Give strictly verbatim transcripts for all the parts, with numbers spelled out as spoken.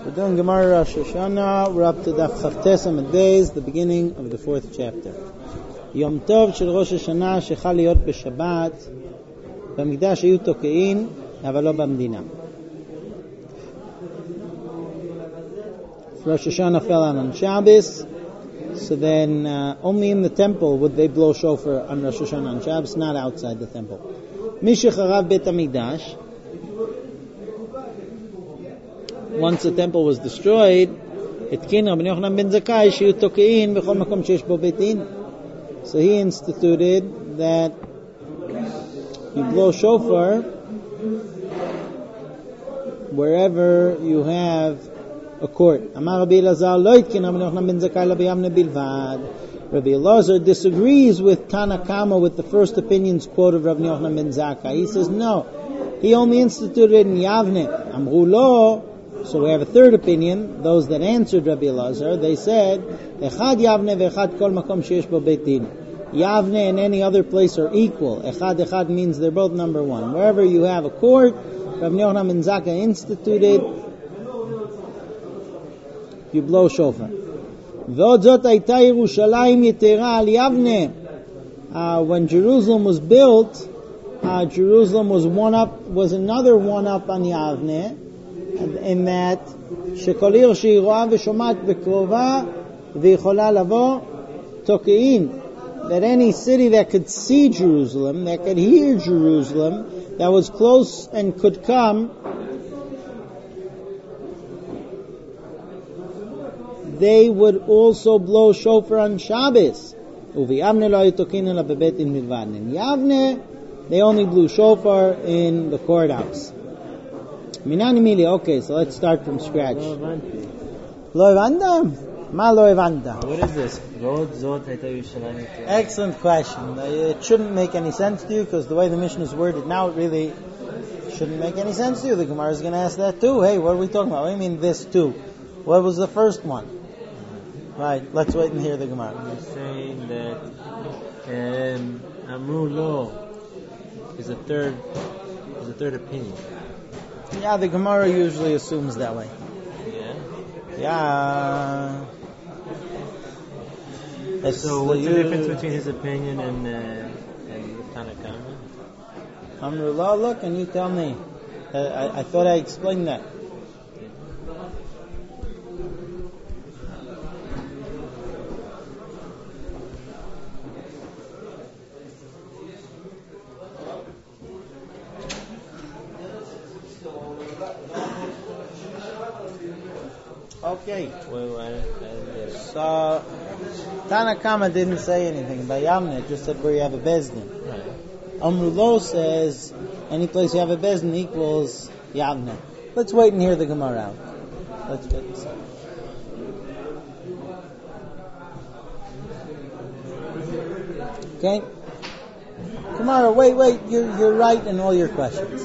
We're doing Gemara Rosh Hashanah. We're up to Daf Chavtes Amud Beis, the beginning of the fourth chapter. Yom Tov shel Rosh Hashanah shechal liot b'Shabbat b'mikdash hayu tokein aval lo b'mdina. Rosh Hashanah fell out on Shabbos, so then uh, only in the temple would they blow shofar on Rosh Hashanah on Shabbos, not outside the temple. Mishacharav Bet HaMikdash. Once the temple was destroyed, התקין רבי יוחנן בן זכאי שיהיו תוקעים בכל מקום שיש בו בית דין. So he instituted that you blow shofar wherever you have a court. אמר רבי אלעזר לא התקין רבי יוחנן בן זכאי אלא ביבנה בלבד. Rabbi Elazar disagrees with Tanakama with the first opinion's quote of Rabbi Yochanan ben Zakkai. He says no, he only instituted it in Yavne. Amru lo. So we have a third opinion. Those that answered Rabbi Elazar, they said, Echad Yavne ve'echad kol makom sheyesh bo beit din. Yavne and any other place are equal. Echad echad means they're both number one. Wherever you have a court, Rabbi Yochanan ben Zakkai instituted, you blow shofar. V'od zot hayta Yerushalayim yetera al Yavne. When Jerusalem was built, uh, Jerusalem was one up, was another one up on Yavne. In that שכל עיר שהיא רואה ושומעת בקרובה ויכולה לבוא תוקעים, that any city that could see Jerusalem, that could hear Jerusalem, that was close and could come, they would also blow shofar on Shabbos. וביבנה לא היו תוקעים אלא בבית דין בלבד. In Yavne they only blew shofar in the courthouse. Minani mili. Okay, so let's start from scratch. Lo evanta? Ma lo evanta. What is this? Excellent question. It shouldn't make any sense to you because the way the Mishnah is worded now, it really shouldn't make any sense to you. The Gemara is going to ask that too. Hey, what are we talking about? What do you mean this too? What was the first one? Mm-hmm. Right, let's wait and hear the Gemara. You're saying that um, Amru Lo is a third is a third opinion. Yeah, the Gemara usually assumes that way. Yeah. Yeah. It's so what's the, the difference between his opinion and uh, and Tanakama? Amrullah, look, can you tell me? Uh, I, I thought I explained that. Okay. So Tanakama didn't say anything about Yavne, it just said where you have a bezdin. Right. Amrulo says any place you have a bezdin equals Yavne. Let's wait and hear the Gemara out. Let's wait and see. Okay. Gemara, wait, wait. You're you're right in all your questions.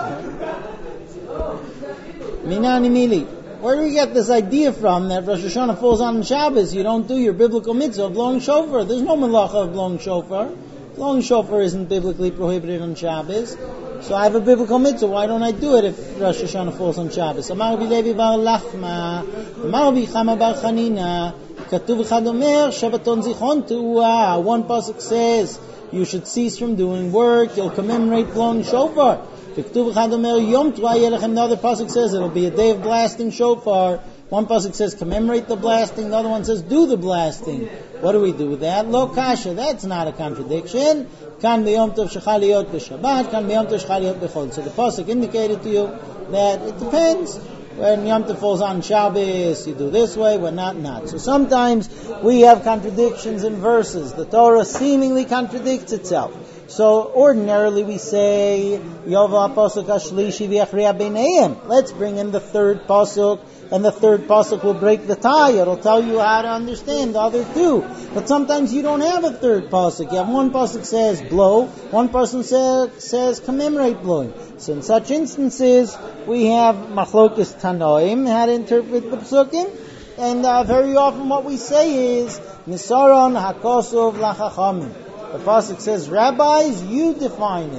Minani mili. Where do we get this idea from that Rosh Hashanah falls on Shabbos? You don't do your biblical mitzvah of blowing shofar. There's no malacha of blowing shofar. Blowing shofar isn't biblically prohibited on Shabbos. So I have a biblical mitzvah. Why don't I do it if Rosh Hashanah falls on Shabbos? Amar Rabbi Levi bar Lachma, Amar Rabbi Chama bar Chanina, Katuv echad omer, Shabbaton zichron teruah. One pasuk says you should cease from doing work. You'll commemorate blowing shofar. The other pasuk says it'll be a day of blasting shofar. One pasuk says commemorate the blasting. The other one says do the blasting. What do we do with that? Lo kasha. That's not a contradiction. Kan b'yom tov shechal liot b'Shabbat. Kan b'yom tov shechal liot b'chol. So the pasuk indicated to you that it depends. When Yom Tov falls on Shabbos, you do this way. When not, not. So sometimes we have contradictions in verses. The Torah seemingly contradicts itself. So ordinarily we say Yova pasuk ashlishi v'yachriya b'neihem. Let's bring in the third pasuk, and the third pasuk will break the tie. It'll tell you how to understand the other two. But sometimes you don't have a third pasuk. You have one pasuk says blow, one person says says commemorate blowing. So in such instances we have machlokes tanoim how to interpret the psukim, and uh, very often what we say is nisaron hakosov lachachamim. The pasuk says, rabbis, you define it.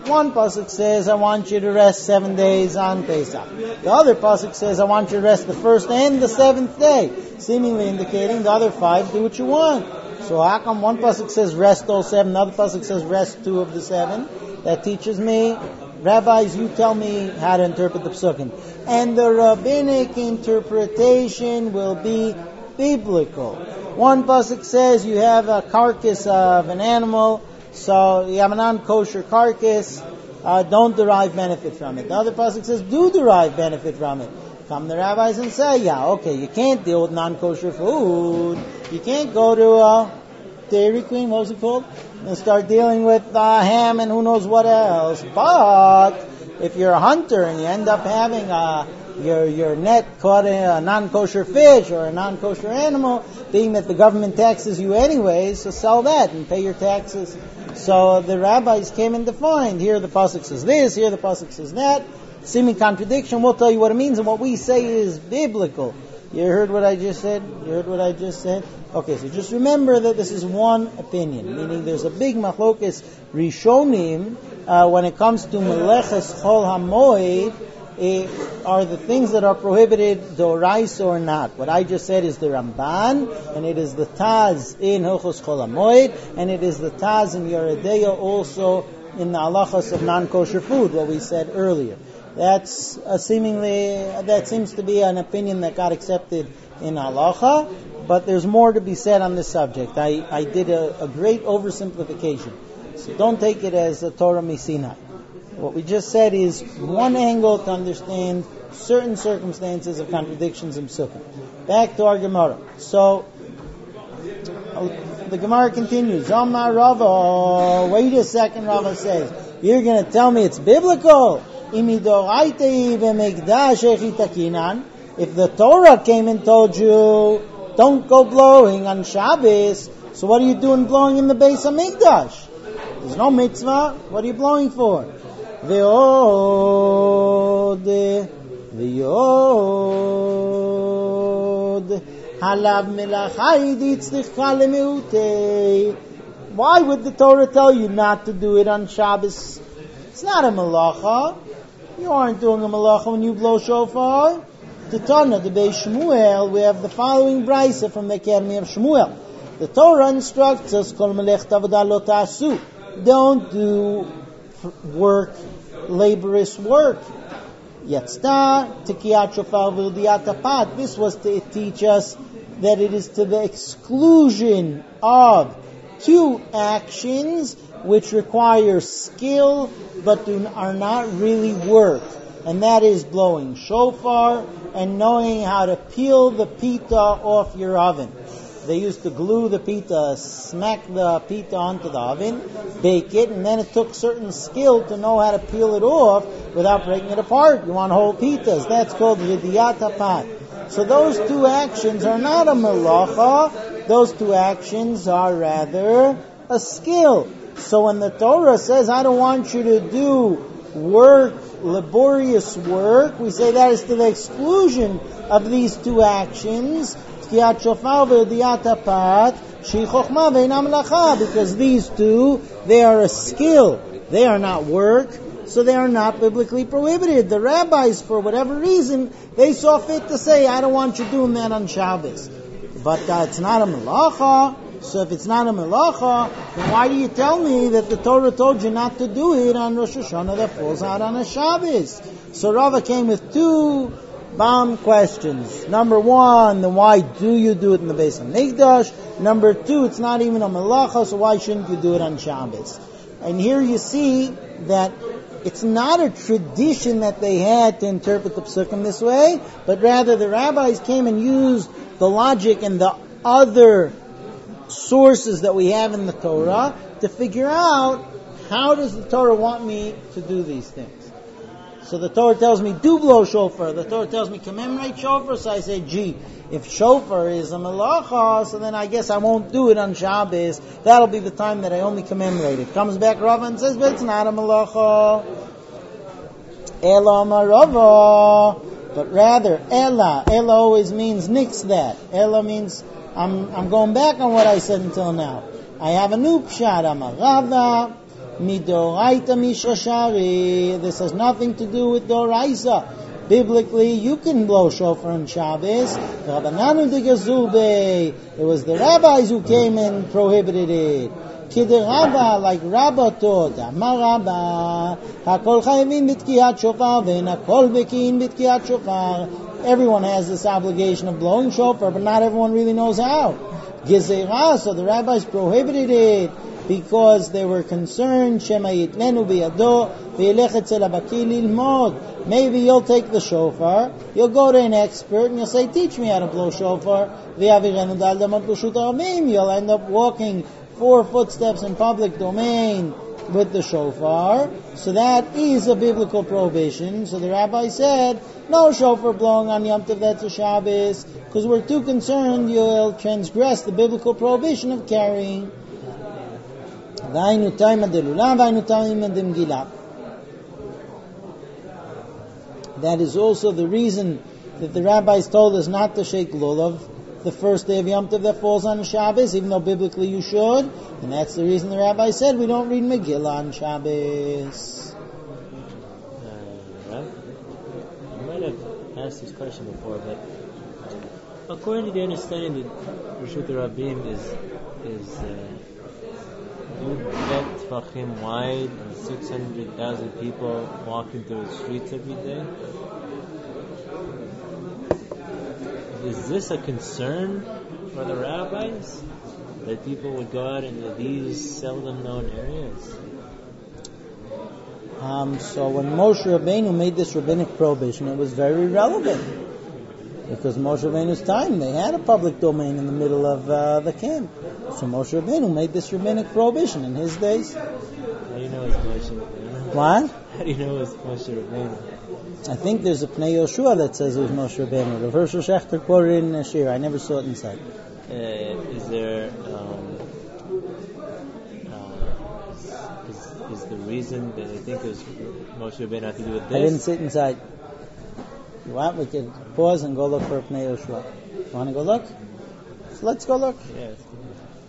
One pasuk says, I want you to rest seven days on Pesach. The other pasuk says, I want you to rest the first and the seventh day, seemingly indicating the other five, do what you want. So how come one pasuk says rest all seven, the other pasuk says rest two of the seven? That teaches me, rabbis, you tell me how to interpret the psukim. And the rabbinic interpretation will be biblical. One pasuk says you have a carcass of an animal, so you have a non-kosher carcass, uh, don't derive benefit from it. The other pasuk says do derive benefit from it. Come the rabbis and say, yeah, okay, you can't deal with non-kosher food. You can't go to a Dairy Queen, what was it called? And start dealing with uh, ham and who knows what else. But if you're a hunter and you end up having a, your your net caught in a non-kosher fish or a non-kosher animal, being that the government taxes you anyways, so sell that and pay your taxes. So the rabbis came and defined, here the pasuk says this, here the pasuk says that. Seeming contradiction, we'll tell you what it means, and what we say is biblical. You heard what I just said? You heard what I just said? Okay, so just remember that this is one opinion, meaning there's a big machlokes rishonim uh, when it comes to meleches chol hamoed. Eh, are the things that are prohibited doraisa or not? What I just said is the Ramban, and it is the Taz in Hilchos Chol HaMoed, and it is the Taz in Yeredeya also in the halachas of non-kosher food, what we said earlier. That's a seemingly, that seems to be an opinion that got accepted in halacha, but there's more to be said on this subject. I, I did a, a great oversimplification, so don't take it as a Torah Misinai. What we just said is one angle to understand certain circumstances of contradictions in Psukim. Back to our Gemara. So, the Gemara continues. Amar Rava, wait a second, Rava says, you're going to tell me it's biblical? If the Torah came and told you, don't go blowing on Shabbos, so what are you doing blowing in the Beis HaMikdash? There's no mitzvah. What are you blowing for? Ve'od, ve'od, halav melachai ditzlicha lemeutei. Why would the Torah tell you not to do it on Shabbos? It's not a malacha. You aren't doing a malacha when you blow shofar. Tana, the Beis Shmuel, we have the following brisa from the Academy of Shmuel. The Torah instructs us, Kol melech avodah lo ta'asu. Don't do work, laborious work. Yatzta, tekiyat shofar v'udiyat apat. This was to teach us that it is to the exclusion of two actions which require skill but do, are not really work. And that is blowing shofar and knowing how to peel the pita off your oven. They used to glue the pita, smack the pita onto the oven, bake it, and then it took certain skill to know how to peel it off without breaking it apart. You want whole pitas. That's called vidiyat hapat. So those two actions are not a malacha. Those two actions are rather a skill. So when the Torah says, I don't want you to do work, laborious work, we say that is to the exclusion of these two actions, because these two, they are a skill, they are not work, so they are not biblically prohibited. The rabbis, for whatever reason, they saw fit to say, I don't want you doing that on Shabbos. But uh, it's not a malacha. So if it's not a melacha, then why do you tell me that the Torah told you not to do it on Rosh Hashanah that falls out on a Shabbos? So Rava came with two bomb questions. Number one, then why do you do it in the Beis HaMikdash? Number two, it's not even a melacha, so why shouldn't you do it on Shabbos? And here you see that it's not a tradition that they had to interpret the Psukim this way, but rather the rabbis came and used the logic and the other sources that we have in the Torah to figure out how does the Torah want me to do these things. So the Torah tells me do blow shofar. The Torah tells me commemorate shofar. So I say, gee, if shofar is a melacha, so then I guess I won't do it on Shabbos. That'll be the time that I only commemorate it. Comes back Rava and says, but it's not a melacha. Ela ma Rava. But rather, Ela. Ela always means nix that. Ela means I'm I'm going back on what I said until now. I have a new pshat. I'm a Rava. Midoraita Mishashari. This has nothing to do with Doraisa. Biblically, you can blow shofar on Shabbos. Rabbananu de Gazube. It was the rabbis who came and prohibited it. Kidder Rabba, like Rabba taught. Amar Rabba. Hakol chayvim b'tkiyat shofar ve'en hakol bekin b'tkiyat shofar. Everyone has this obligation of blowing shofar, but not everyone really knows how. Gezerah, so the rabbis prohibited it because they were concerned. Shema yitlenu biyado ve'elech etzel habaki lilmod. Maybe you'll take the shofar, you'll go to an expert, and you'll say, teach me how to blow shofar. Ve'avirenu dal damot b'shut harabim. You'll end up walking four footsteps in public domain with the shofar. So that is a biblical prohibition. So the rabbi said, no shofar blowing on Yom Tov Etzer Shabbos, because we're too concerned you'll transgress the biblical prohibition of carrying. V'aynu taima delula, v'aynu taima demgila. That is also the reason that the rabbis told us not to shake lulav the first day of Yom Tov that falls on Shabbos, even though biblically you should. And that's the reason the rabbi said we don't read Megillah on Shabbos. Uh, right? I might have asked this question before, but according to the understanding that Reshut Rabim is is uh, Yud Tvachim wide and six hundred thousand people walking through the streets every day. Is this a concern for the rabbis that people would go out into these seldom known areas? Um, so when Moshe Rabbeinu made this rabbinic prohibition, it was very relevant. Because Moshe Rabbeinu's time, they had a public domain in the middle of uh, the camp. So Moshe Rabbeinu made this rabbinic prohibition in his days. How do you know it's Moshe Rabbeinu? What? How do you know it's Moshe Rabbeinu? I think there's a Pnei Yoshua that says it was Moshe Rabbeinu. Rav Hershel Schachter quoted it in a shir. I never saw it inside. Uh, is there... Um, uh, is, is the reason that I think it was Moshe Rabbeinu had to do with this? I didn't sit inside. You want? We could pause and go look for a Pnei Yoshua. Want to go look? So let's go look. Yes.